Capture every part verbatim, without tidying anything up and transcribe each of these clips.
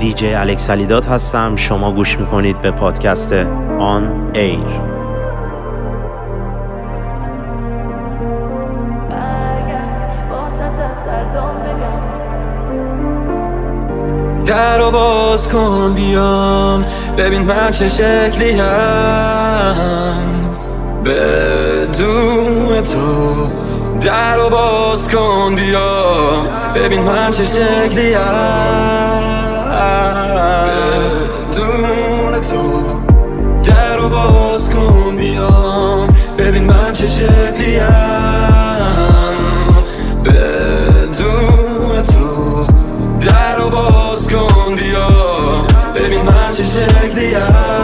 دی جی الکس علیداد هستم. شما گوش میکنید به پادکست آن ایر. در رو باز کن بیام ببین من چه شکلیم بدون تو. در رو باز کن بیام ببین من چه شکلیم بدون تو. در رو باز کن بیام ببین من چه شکلیم بدون تو. در رو باز کن بیا ببین من چه شکلیم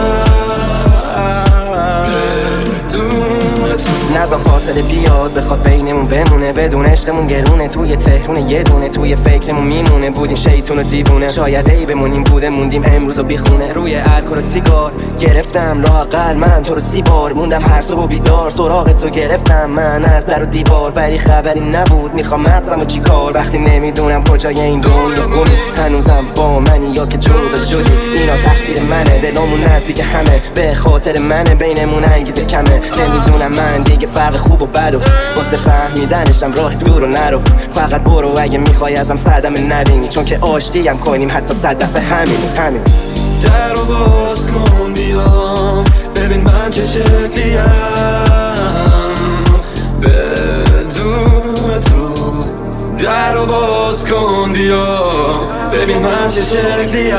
بدون تو. نظام فاصله بیاد بخواد بینمون بمونه، بدون عشقمون گرونه، توی تهرون یه دونه، توی فکرمون میمونه. بودیم شیطون و دیوونه، شاید ای بمونیم بوده موندیم امروز و بیخونه. روی الکل و سیگار گرفتم لااقل من تو رو سی بار، موندم هر صبح و بیدار سراغ تو گرفتم من از در و دیوار، ولی خبری نبود میخوام مغزم و چی کار. وقتی نمیدونم کجای این دنیا گمی، هنوزم با منی یا که جدا شدی. اینا تقصیر منه، دلمون نزدیک همه، به خاطر منه بینمون انگیزه کمه. نمیدونم من دیگه فرق خوب و بد و واسه فهمیدنشم راه دور و نرو. فقط برو اگه میخوای ازم صدمه نبینی، چون که آشتیم کنیم حتی صد دفعه همینی همین. در رو باز کن بیام ببین من چه شکلیم بدون تو. در رو باز کن بیا ببین من چه شکلیم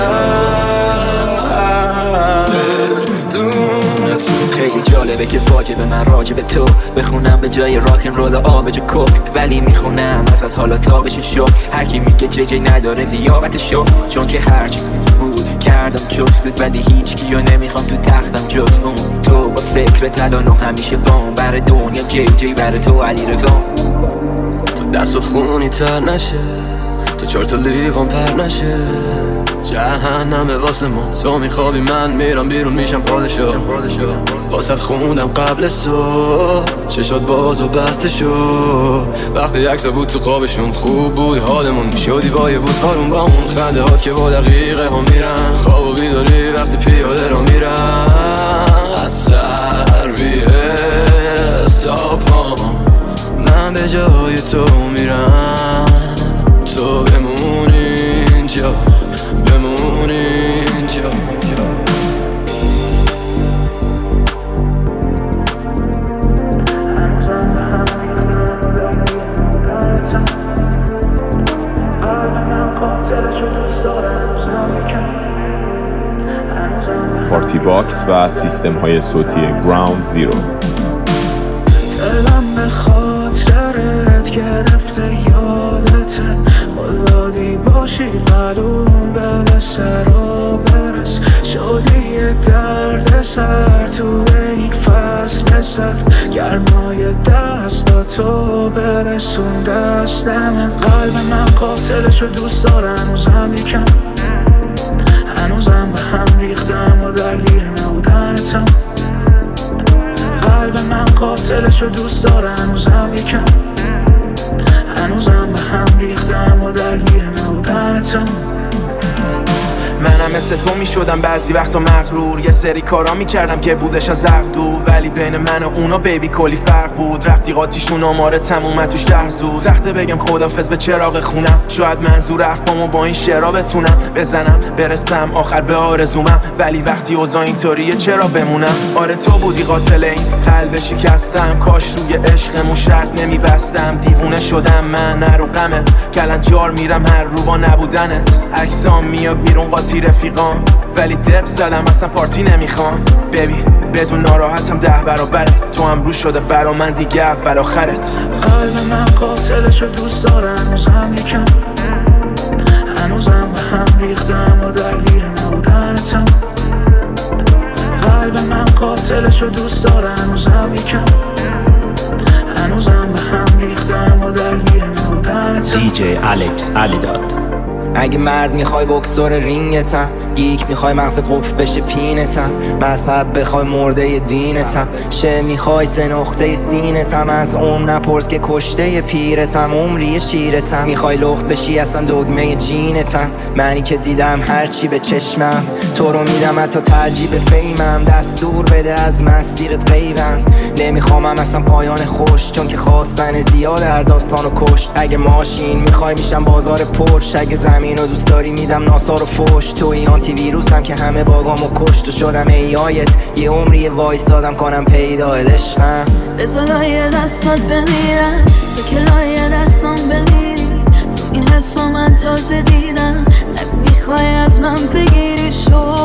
بدون تو. خیلی جالبه که واجبه من راجب تو بخونم به جای راکن رول آبج کوک، ولی میخونم ازت حالا تابش شو. هر کی میگه جی جی نداره لیاقت شو، چون که هرچی بود کردم جفتت، ولی هیچ کیو نمیخوام تو تختم جز اون. تو با فکر تلان و همیشه بام بر دنیا جی جی بر تو علی رضا. تو دستت خونی تر نشه، تو چهار تا لیوان پر نشه. جهنمه واسه ما، تو میخوابی من میرم بیرون میشم پادشاه. واسه خوندم قبل صبح چشات باز و بسته شو. وقتی عکسا بود تو خوابشون خوب بود حالمون، میشدی با یه بوس هارون با اون خنده هات که با دقیقه هم میرن. خواب و بیداری وقتی پیاده رو میرن از سر بی حساب ها. من به جای تو میرم، تو بمونی اینجا بمونی اینجا. پارتی باکس و سیستم های صوتی گراوند زیرو. دلم به خاطرت گرفته یادته، خدادی باشی معلوم برسه رو برس. شدی یه درد سر تو این فصل سرد، گرمای دستاتو برسون دستم. قلب من قاتلشو دوست داره هنوزم یکم، هنوزم به هم ریختم و درگیر نبودنتم. قلب من قاتلشو دوست داره هنوزم یکم، هنوزم به هم ریختم و درگیر نبودنتم. منم مثل تو می شدم بعضی وقتا مغرور، یه سری کارا می کردم که بودش از عقل دور، ولی بین من و اونا بیبی کلی فرق بود. رفیقاتیشون آماره تمومه توش ده زود. سخته بگم خدافظ به چراغ خونم، شاید منظور حرفامو با این شعرها بتونم بزنم برسم آخر به آرزومم، ولی وقتی اوضاع اینطوریه چرا بمونم. آره تو بودی قاتل این قلب شکستم، کاش روی عشقمون شرط نمی بستم. دیوونه شدم من نرو غمت، کلنجار میرم هر رو با نبودنت. عکسام میاد بیرون قاطی رفیقام، ولی دب زدم اصلا پارتی نمیخوام. ببین بدون ناراحتم ده برابرت، تو هم رو شده برا من دیگه اول آخرت. قلب من قاتلشو دوست داره هنوزم یکم، هنوزم به هم ریختم و درگیر نبودنتم. قلب من قاتلشو دوست داره هنوزم یکم، هنوزم به هم ریختم و درگیر نبودنتم. دی جی الکس علیداد. اگه مرد میخوای بکسور رینگتم، گیک میخوای مغزت قفل بشه پینتم، مذهب بخوای مرده دینتم، شه میخوای سه نقطه سینتم، از عمر نپرس که کشته پیرتم، عمری شیرتم، میخوای لخت بشی اصلا دگمه جینتم، منی که دیدم هرچی به چشمم، تو رو میدم حتی ترجیح به فیمم، دستور بده از مسیرت غیبم، نمیخوامم اصلا پایان خوش، چون که خواستن زیاد در داستانو کشت، اگه ماشین میخوای میشم بازار پرش، اگه زمین رو دوست داری میدم ناسا رو فوش، توی آنتی ویروسم که همه باگامو کشت و شدم ای آیت، یه عمری وایستادم کنم پیدا عشقم، بذار لایه دستات بمیرم تا که لایه دستان بمیری، تو این حسو من تازه دیدم، نگو میخوای از من بگیری شو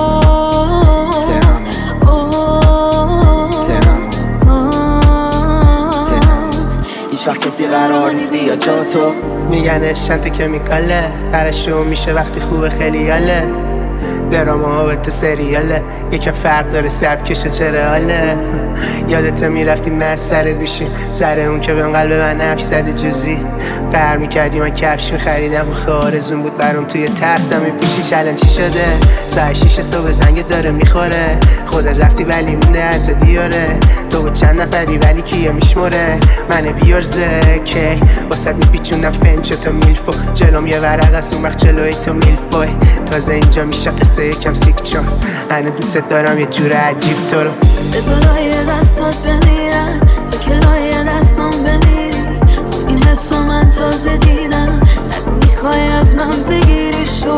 هیچ وقت کسی قرار نیست بیا جا تو، میگن اشنت که میکاله درشو میشه وقتی خوبه خیلی یاله، دراما ها به تو سریاله، یکم فرق داره سبکشه چرا حاله، یادت میرفتی من سر گوشی سر اون که بهم قلب من نفش زده جوزی، قهر میکردی من کفش میخریدم و خارزون بود برام توی تختم میپوشی، چلن چی شده ساعت شیش صبح زنگ داره میخوره، خودت رفتی ولی مونده حتی دیاره، تو با چند نفری ولی کیه میشموره، من بیارزه کی واسد میپیچوندم فنچ تو میلفو، جلوم یه ورق از اون وقت جلوی تو میلفوی، تازه اینجا میشه قصه یکم سیک چون هنو دوست دارم یه جور عجیب تو رو، بذار لایه دستات بمیرم تا که لایه دستان بمیری، تو این حسو من تازه دیدم، نگو میخوای از من بگیری شو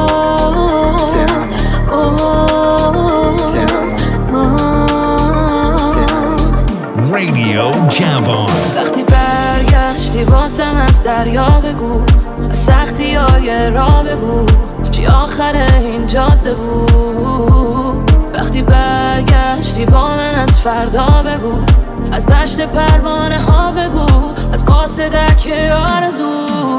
رادیو جوان. وقتی برگشتی واسم از دریا بگو، از سختی های را بگو، چی آخر این جاده بود، وقتی برگشتی با من از فردا بگو، از دشت پروانه ها بگو، از قاصدک آرزو،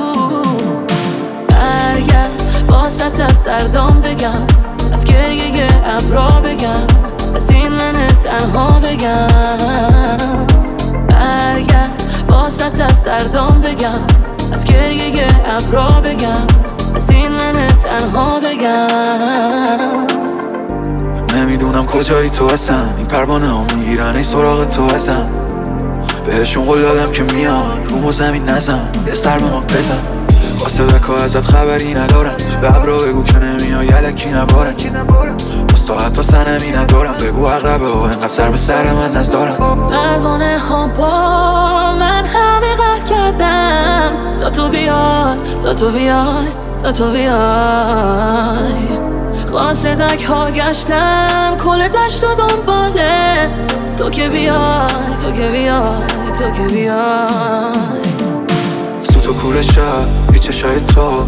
برگشت واسط از دردام بگم، از گریه ابرا بگم، از این من تنها بگم، برگشت واسط از دردام بگم، از گریه ابرا بگم، از این من تنها بگم. نمیدونم کجایی تو هستم، این پروانه ها میگیرن ای سراغ تو هستم، بهشون قول دادم که میان رومو زمین نزن، یه سر به ما بزن، واسه دکا ازت خبری ندارن، به ابرا بگو که نمیای یلکی نبارن، واسه حتی سنمی ندارم، بگو اقربه ها انقدر سر به سر من نزارن، پروانه ها با من همه قهر کردن، تا تو بیای تا تو بیای تا تو بیای، قاصدک ها گشتن کل دشت و دنباله، تو که بیای تو که بیای تو که بیای، سوت و کور شب بی چشای تو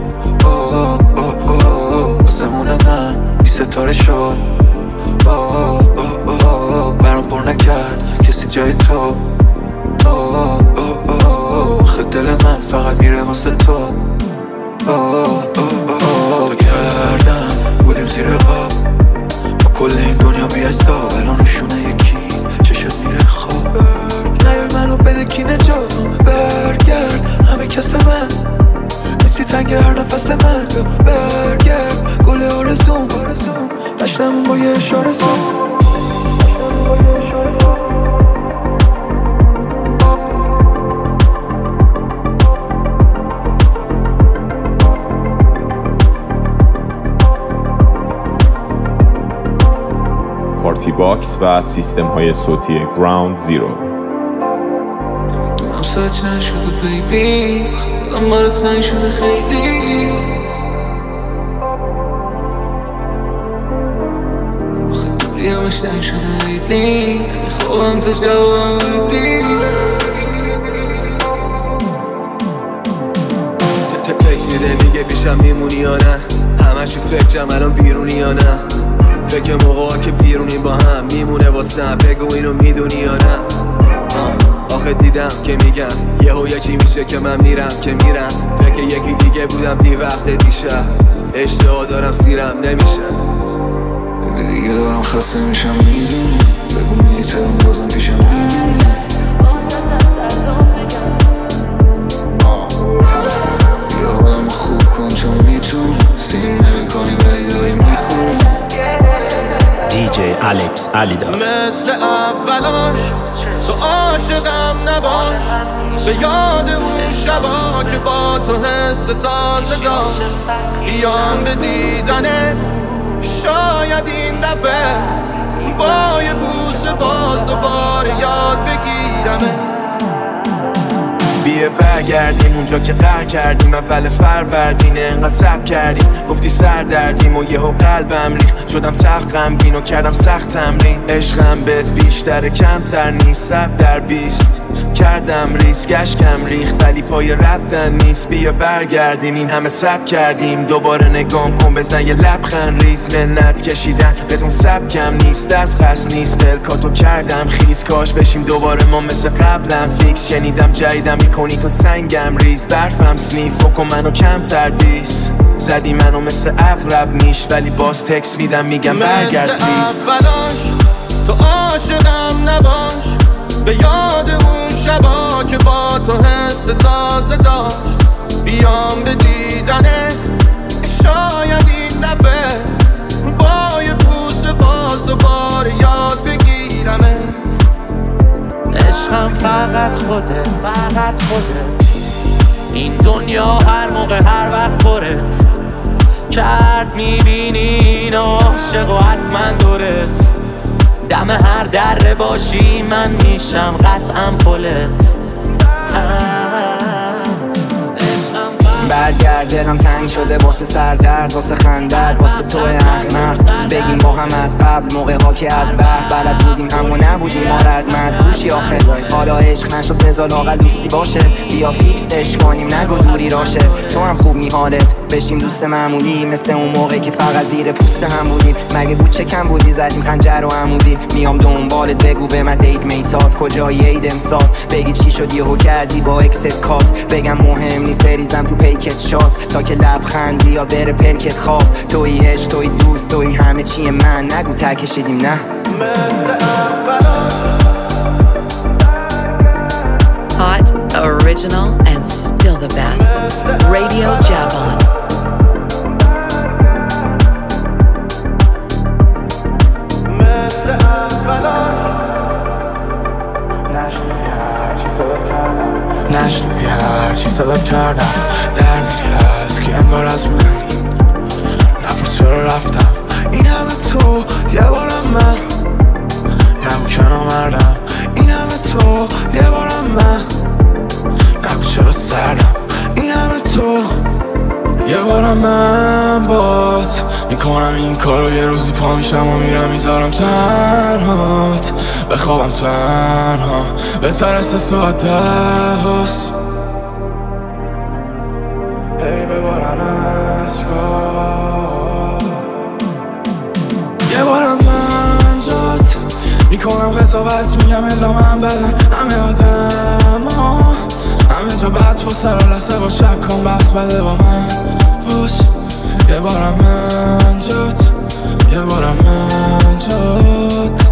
آسمون من بی ستاره شد، برام پر نکرد کسی جای تو، خد دل من فقط میره واسه تو، کردم بودیم زیر آب با کل این دنیا بی حساب، الان روشونه یکی چشت میره خواب، نیای منو بده کی نجاتم، برگرد همه کس من نیستی تنگ هر نفس من، برگرد گل آرزوم رشتمون با یه اشاره سم، پارتی باکس و سیستم های صوتی گراوند زیرو. دونم سچ نشده بیبی، خودم برای تنگ شده خیلی، آخه دوری همش تنگ شده بیبی، نمیخوام تو جوابم بیدی، تکس میده میگه پیشم میمونی یا نه، همش تو فکرم الان بیرونی یا نه، فکر موقعا که بیرونیم با هم میمونه واسم، بگو اینو میدونی یا نه، آخه دیدم که میگم یهو یه چی میشه که من میرم که میرم، فکر یکی دیگه بودم دی وقت دیشب، اشتها دارم سیرم نمیشه، دیگه دارم خسته میشم میدونی، بگو میتونم بازم پیشم میمونی، یا حالم خوب کن چون میتونی، سیم نمی کنی ولی داری میخونی، باکس علیدار. مثل اولاش تو عاشقم نباش، به یاد اون شبا که با تو حس تازه داشت. بیام به دیدنت شاید این دفعه با یه بوسه باز دوباره یاد بگیرمت. بیه برگردیم اونجا که قهر کردیم، اول فروردینه انقدر صبر کردیم، گفتی سر دردیم و یهو قلبم ریخت، شدم تق غمگین و کردم سخت تمرین. عشقم بهت بیشتر کمتر نیست، صد در بیست کردم ریسک، اشکم ریخت ولی پای رفتن نیست. بیا برگردیم این همه صبر کردیم، دوباره نگام کن بزن یه لبخند ریز. منت کشیدن بدون سبکم نیست، از قصد نیست پلکاتو کردم خیز. کاش بشیم دوباره ما مثل قبلم فیکس، شنیدم جدیدم میکنی تو سنگم ریز. برفم سنیف و کن منو کم تردیس، زدی منو مثل اغرب میش ولی باز تکس میدم میگم برگرد پلیز. مثل اولاش تو عاشقم نباش، به یاد اون شبا که با تو حس تازه داشت. بیام به دیدنت شاید این دفعه با یه بوسه باز دوباره یاد بگیرمت. عشقم فقط خوده، فقط خوده. این دنیا هر موقع هر وقت پرت کرد میبینی این عاشق و حتما دورت. دم هر دره باشی من میشم قطعا پلت. برگرد دلم تنگ شده واسه سردرد، واسه خندت، واسه تو احمق. بگیم با هم از قبل موقع ها که از بحر بلد بودیم همو نبودیم ما ردمت گوشی آخر. حالا عشق نشد بذار لاقل دوستی باشه، بیا فیکسش کنیم نگو دوری راشه. تو هم خوب می حالت بشیم دوست معمولی، مثل اون موقع که فقط زیر پوست هم بودیم. مگه بود چه کم بودی زدیم خنجر و عمودی. میام دنبالت بگو به من دیت میتات کجایی عید امسال. بگی چی شد یهو کردی با اکست کات، بگم مهم نیست بریزم تو پیکت شات تا که لبخندی یا بره پلکت خواب. توی عشق توی دوست توی همه چی من، نگو ته کشیدیم نه. Hot, original, and still the best. Radio Javon. نشنیدی هر چی صدات کردم، در میری هست که انگار از من. نپرس چرا رفتم این همه تو یه بارم من، نگو که نامردم این همه تو یه بارم من. نگو چرا سردم این همه تو یه بارم من بات. میکنم این کارو یه روزی پا میشم و میرم میذارم تنهات، بخوابم تنها بهتر است ساعت دواست. ای ببارن اشکا یه بارم من جات. میکنم قضاوت میگم الا من بدن همه آدم ها، همه جا بد و سر لحظه با شک کن بس بده با من باش. یه بارم من جات، یه بارم من جات.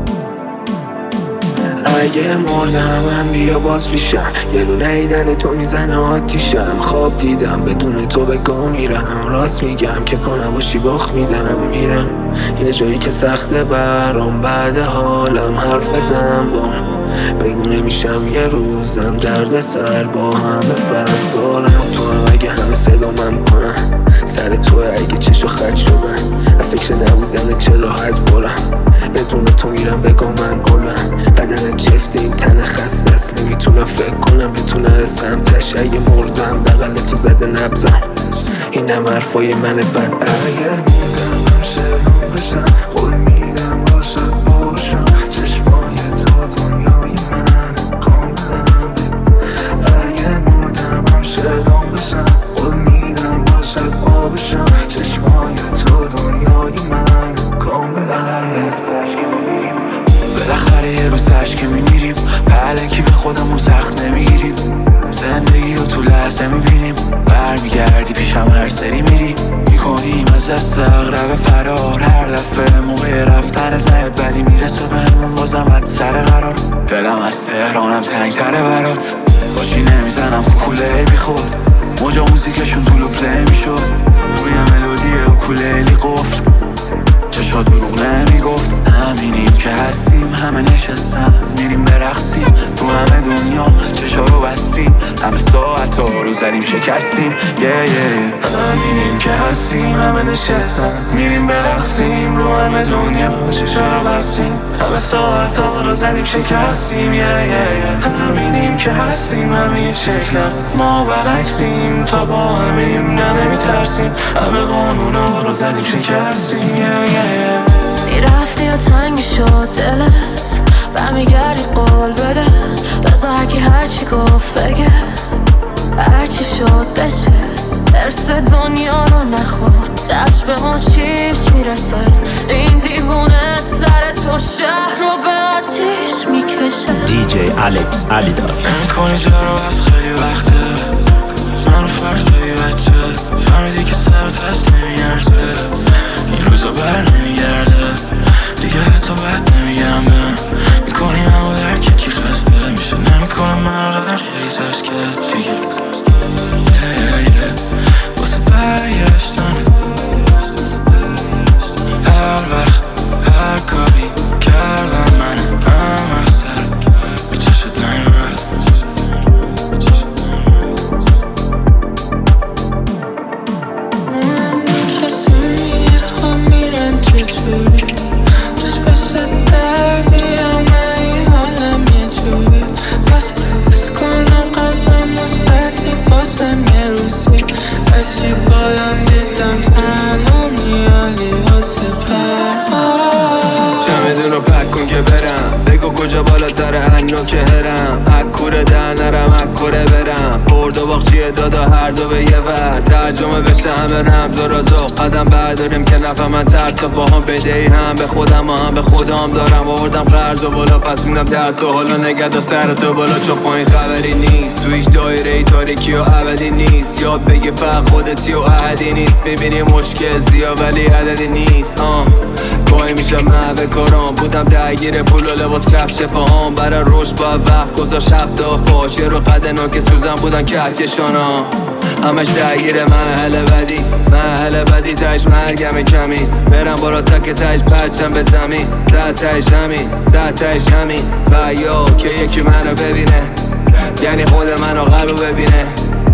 اگه مردم من بیا باز میشم، یه دونه ایدن تو میزنه آتیشم. خواب دیدم بدون تو به گاه میرم، راست میگم که کنم باشی باخت میدم. میرم یه جایی که سخته برام، بعد حالم حرف بزنم با بگو نمیشم یه روزم درد سر با همه فرق دارم. تو هم اگه همه صدا من کنم سر توه، اگه چشو خط شدن فکر نبودن چه راحت برم. بدون تو میرم بگو من گلم، بدن چفته این تن خسته است. نمیتونم فکر کنم به تو نرسم، تش اگه مردم بغل تو زده نبزم. اینم حرفای من بدبخت. اگه مردم شنو بشم قول میدم باشد باشم، چشمای تو دنیای من کاملا. اگه مردم شنو بشم قول میدم باشد باشم، چشمای تو دنیای من کاملا. بالاخره یه روز عشق میمیریم، پهلکی به خودمون سخت نمیگیریم. زندگی رو تو لحظه میبینیم، برمیگردی پیشم هر سری میری. میکنیم از دست اغرب فرار، هر دفعه موقع رفتنت نیاد ولی میرسه بهمون بازم از سر قرار. دلم از تهرانم تنگتره برات، باشی نمیزنم کوکوله بی خود. موجا موزیکشون طولو پلی میشد، روی ملودی اوکولیلی قفل. چشات دروغ نمیگفت همینیم که هستیم، همه نشستم میریم برقصیم تو همه دنیا، چشا رو بستیم، همه ساعت ها رو زدیم شکستیم. yeah, yeah. همینیم که هستیم، همه نشستم میریم برقصیم رو همه دنیا، چشا رو بستیم، همه ساعت ها رو زدیم شکستیم. yeah, yeah, yeah. همینیم که هستیم، همه یه شکلم، ما برعکسیم، تا با همیم نه نمیترسیم، همه قانونا رو زدیم شکستیم. yeah, yeah, yeah. میرفتی و تنگ میشد دلت، برمیگردی قول بده، بذار هرکی هرچی گفت بگه، هرچی شد بشه، درس دنیا رو نخور، دست به ما چیش میرسه، این دیوونه سر تو شهر رو به آتیش میکشه. دی جی الکس علیدار نمیکنی جارو از خیلی وقته، من رو فرض ببی بچه، فهمیدی که سرت هست نمیارزه، این روزا بر نمیگرده دیگه، حتی بد نمیگم به میکنی همو در که کی خسته میشه، نمیکنم من رو غرق یه ریزش که دیگه yeah, yeah, yeah. واسه برگشتن هر وقت هر کاری کردم من هم احسر به چشت نیمد. کسی میره ها میرن چطوری، دست بس دردی همه ای حالم یه جوری، واسه بس کنم قلبم و سردی بازم یه روزی، اشی بالم دیدم تنها میالی واسه پرها. چمدون رو پک کن که برم، بگو کجا بالاتر هنو که هرم، اکوره در نرم اکوره برم، برد و باخچیه دادا هر دو به یه ور، ترجمه بشه همه رمز و رازق، قدم برداریم که نفهم من ترس و با هم بدهی، هم به خودم و هم به خودم دارم، آوردم قرض و بالا پس میدم درس و حالا نگه سر تو بالا، چون پایین خبری نیست، تو هیچ دایره ای تاریکی و ابدی نیست، یاد بگی فقط خودتی و احدی نیست، ببینی مشکل زیاد ولی عددی نیست. آه گاهی میشه محوه کارام، بودم درگیر پول و لباس کفش فهام، برای رشد باید وقت گذاشت هفته پاچه رو قدنا که سوزن بودن کهکشانا، همش درگیر محل بدی، محل بدی تش مرگم کمی، برم بالا تا که تش پرچم به زمین، ده تش همین ده تش همین فیا که یکی منو ببینه، یعنی خود منو قلبو ببینه.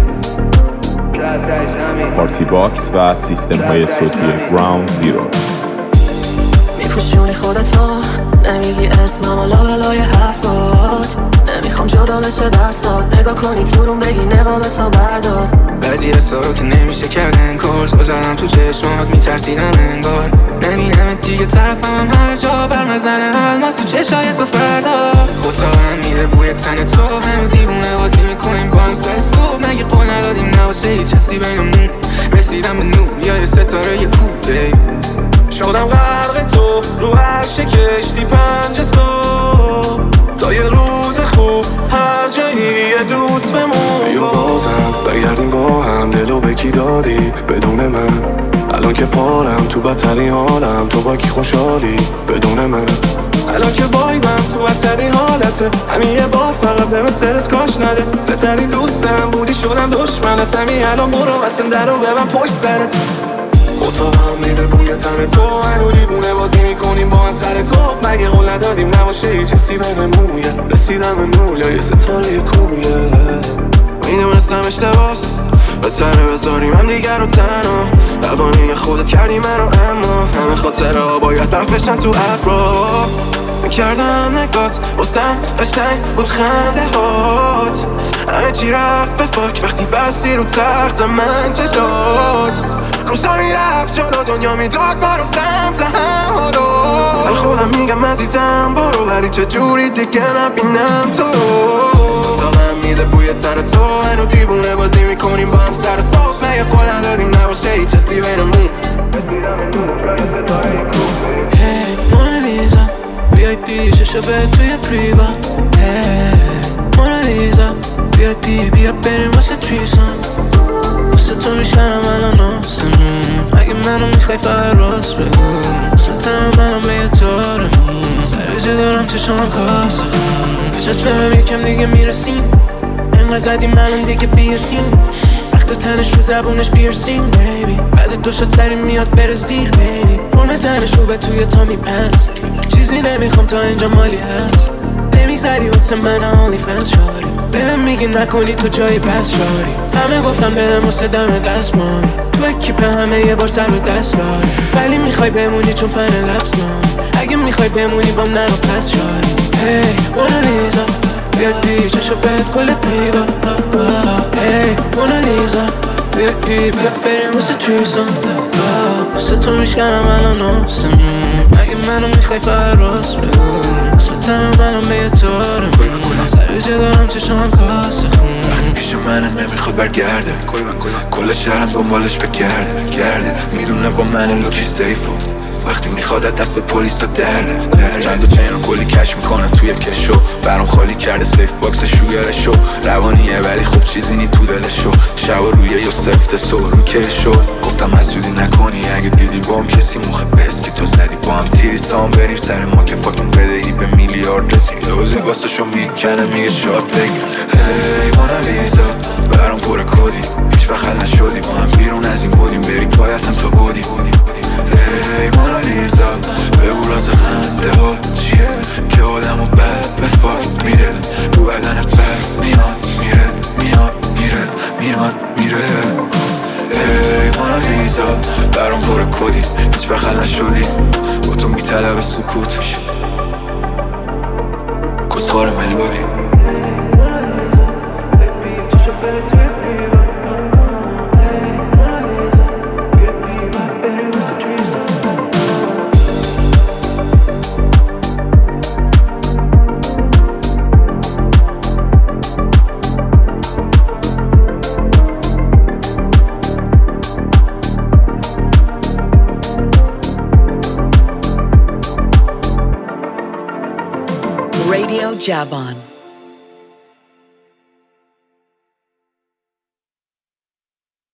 پارتی باکس و سیستم های صوتی گراوند زیرو. میپوشونی خودتو، نمیگی اسمم و لالای حرفات، نمیخوام جدا بشه دستات، نگاه کنی تو روم بگی نقابتو بردار، بعضی حسا که نمیشه کردن کارز، بزنم تو چشمات میترسیدم انگار، نبینم دیگه طرفم هم هر جا، برمزنه الماس تو چشای تو فردا، اتاقم میره بوی تن تو، هنو دیوونه بازی میکنیم با هم سر صبح، مگه قول ندادیم نباشه هیچ حسی بینمون، رسیدم به نور یا یه ستاره یه کوبه، شدم غرق تو رو هر شکشتی پنج صبح، تا یه روز خوب هر جایی یه دوست بمون، بیا بازم بگردیم با هم، دلو به کی دادی بدون من، الان که پارم تو بدترین حالم، تو با کی خوشحالی بدون من، الان که وایبم تو بدترین حالته، همین یه بار فقط به من سرس کاش نده، بهترین دوستم بودی شدم دشمنت، همین الان برو واسه درو به من پشت سرت، اتاقم میده بوی تن تو، هنو دیوونه بازی میکنیم با هم سر صبح، مگه قول ندادیم نباشه هیچ حسی بینمون، رسیدم به نور یا یه ستاره کوبیه، میدونستم اشتباس بهتره بذاریم هم دیگر رو تنها، قوانین خودت کردی من رو، اما همه خاطرها باید بفشن تو ابرا، میکردم نگات بستم قشنگ بود خنده هات، همه چی رفت به فاک وقتی بستی رو تخت من چشات، روزا میرفت جلو دنیا میداد ما رو سمت هم رو، من خودم میگم عزیزم برو ولی چجوری دیگه نبینم تو رو، اتاقم میده بوی تن تو، هنو دیوونه بازی میکنیم با هم سر صبح، مگه قول ندادیم نباشه هیچ حسی بینمون، Hey مونالیزا وی آی پی ششه به توی پریوا، Hey مونالیزا وی آی پی بیا بریم واسه تریسان، واسه تو میشنم الان آسمون، اگه منو میخوای فقط راست بگو، واسه تنم منم به یه تارمون، سریجه دارم چشم کاسه خون، بچست بهم یکم دیگه میرسیم، انقدر زدیم الان دیگه بیرسیم، وقت تنش رو زبونش پیرسیم بیبی، بعد دو شد سری میاد بره زیر بیبی، فرم تنش رو به توی تا میپنز، چیزی نمیخوام تا اینجا مالی هست نمیگذری واسه من اونلی فنس شاری بهم میگی نکنی تو جایی بس شاری همه گفتم بهم واسه دم دست مامی تو اکیپ همه یه بار سر و دست داری ولی میخوای بمونی چون فن لفظم اگه میخوای بمونی بام نرو پس شاری هی مونالیزا بیا بی چشو بهت کل پیوا هی مونالیزا بیا بی بیا بریم واسه تریسم واسه تو میشکنم الان نفسم اگه منو میخوای فراز بگو واسه تنم الان به یه طورم سریجه دارم چشم کاسه خون وقتی پیش منم نمیخواد برگرده کل شهرم دنبالش بگرده گرده میدونه با من لوکی سیفو وقتی میخواد دست پلیس تا درده در چند تا چین رو کلی کش میکنه توی کشو برام خالی کرده سیف باکس شویرشو روانیه ولی خوب چیزی نی تو دلشو شب روی یا سفت سور میکشو گفتم از زودی نکنی اگه دیدی با هم کسی موخه بستی تو زدی با هم تیری سام بریم سر ما که فاکین بدهی به میلیارد رسی لو لباسشو میکنه میگه شاد بگیر هی مونالیزا برام پر کدی هیچ وقت حل نشدی با هم بیرون از این بودیم بری پایتم تو بودی هی مونالیزا بگو راز خنده ها چیه که آدمو بد به فاک میده رو بدن برف میاد میره میاد میره میاد میره هی مونالیزا برام پر کدی هیچ وقت حل نشدی با تو میطلب سکوت میشه کسخار ملودی Radio Javon.